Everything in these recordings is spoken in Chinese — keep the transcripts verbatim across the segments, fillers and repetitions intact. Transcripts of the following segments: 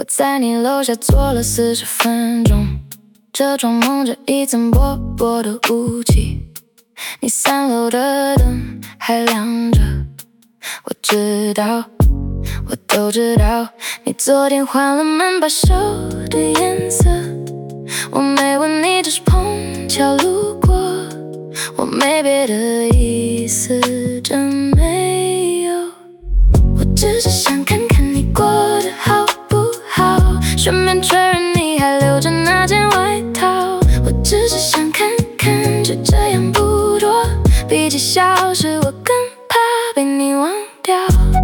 我在你楼下坐了四十分钟，这窗蒙着一层薄薄的雾气，你三楼的灯还亮着，我知道，我都知道，你昨天换了门把手的颜色，我没问你，只是碰巧路过，我没别的意思，真没有，我只是想看看你过得好不好，顺便确认你还留着那件外套，我只是想看看，就这样不多，比起消失我更怕被你忘掉。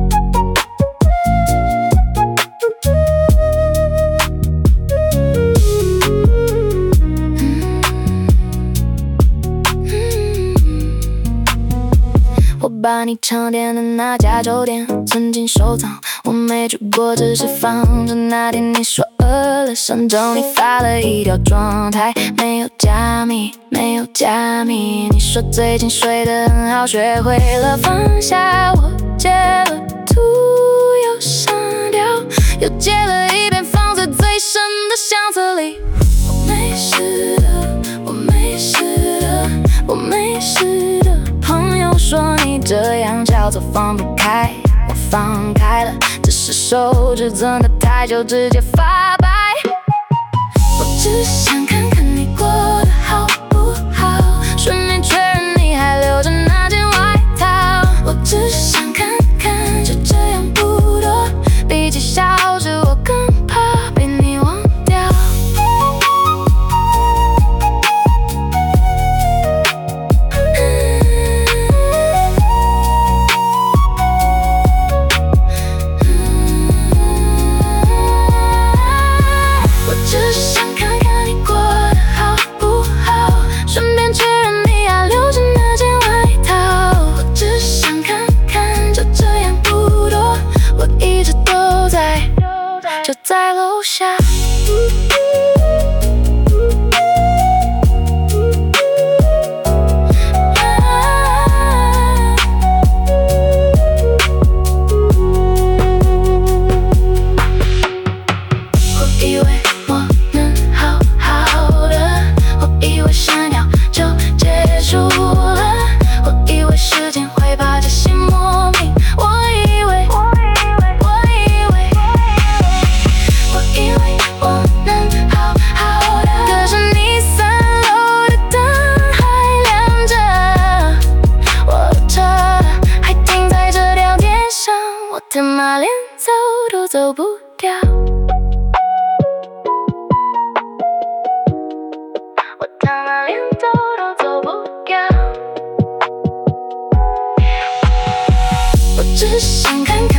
我把你常点的那家酒店曾经收藏，我没去过，只是放着。那天你说饿了，上周你发了一条状态，没有加密，没有加密。你说最近睡得很好，学会了放下。我截了图又删掉，又截了一遍放在最深的相册里。我没事的，我没事的，我没事的。朋友说你这样叫做放不开，我放开了，只是手指攥得太久，直接发白。我只是想看看你过得好不好，顺便确认你还留着那件外套。我只是想看看，就这样不多，比起消失我更怕被你忘掉。只是想看看你过得好不好，顺便确认你还留着那件外套。我只是想看看，就这样不多，我一直都在，就在楼下。我以为我能好好的，我以为三秒就结束了，我以为时间会把这些磨平，我以为，我以为，我以为我能好好的，可是你三楼的灯还亮着，我的车还停在这条街上，我他妈连走都走不掉。他妈连走都走不掉，我只是想看看。